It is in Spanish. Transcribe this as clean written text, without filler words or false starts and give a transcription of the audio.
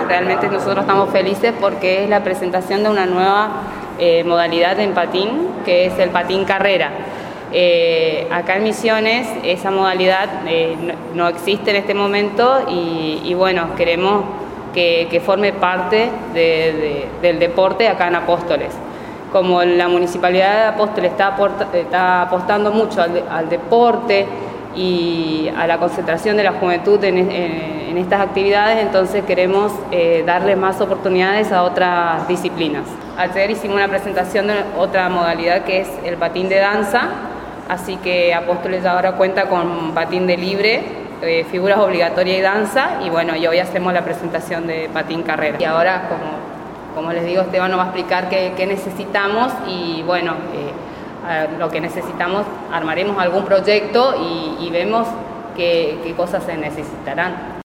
Realmente nosotros estamos felices porque es la presentación de una nueva modalidad en patín, que es el patín carrera. Acá en Misiones esa modalidad no existe en este momento y bueno, queremos que forme parte del deporte acá en Apóstoles. Como la Municipalidad de Apóstoles está apostando mucho al deporte y a la concentración de la juventud en estas actividades, entonces queremos darle más oportunidades a otras disciplinas. Ayer hicimos una presentación de otra modalidad que es el patín de danza, así que Apóstoles ahora cuenta con patín de libre, figuras obligatorias y danza, y bueno, y hoy hacemos la presentación de patín carrera. Y ahora, como les digo, Esteban nos va a explicar qué necesitamos y bueno, lo que necesitamos, armaremos algún proyecto y vemos qué cosas se necesitarán.